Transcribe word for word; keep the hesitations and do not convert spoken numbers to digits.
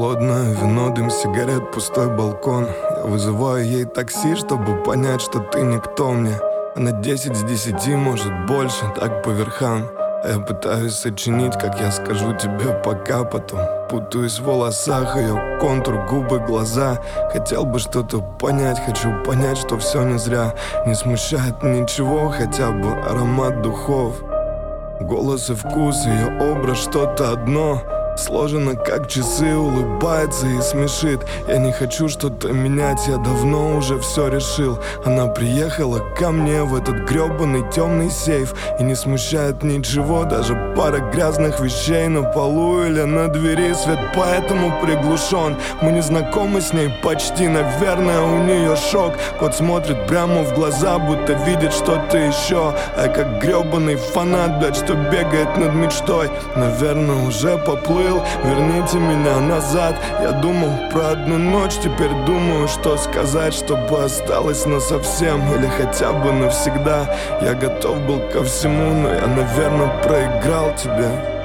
холодное вино, дым сигарет, пустой балкон. Я вызываю ей такси, чтобы понять, что ты никто мне. Она десять с десяти, может больше, так по верхам. А я пытаюсь сочинить, как я скажу тебе пока. Потом путаюсь в волосах, ее контур, губы, глаза. Хотел бы что-то понять, хочу понять, что все не зря. Не смущает ничего, хотя бы аромат духов. Голос и вкус, ее образ, что-то одно. Сложено как часы, улыбается и смешит. Я не хочу что-то менять, я давно уже все решил. Она приехала ко мне в этот гребаный темный сейф. И не смущает ничего, даже пара грязных вещей на полу или на двери. Свет поэтому приглушен. Мы не знакомы с ней почти, наверное, у нее шок. Кот смотрит прямо в глаза, будто видит что-то еще. А я как гребаный фанат, блядь, что бегает над мечтой. Наверное, уже поплыл. Верните меня назад. Я думал про одну ночь, теперь думаю, что сказать, чтобы осталось насовсем или хотя бы навсегда. Я готов был ко всему, но я, наверное, проиграл тебе.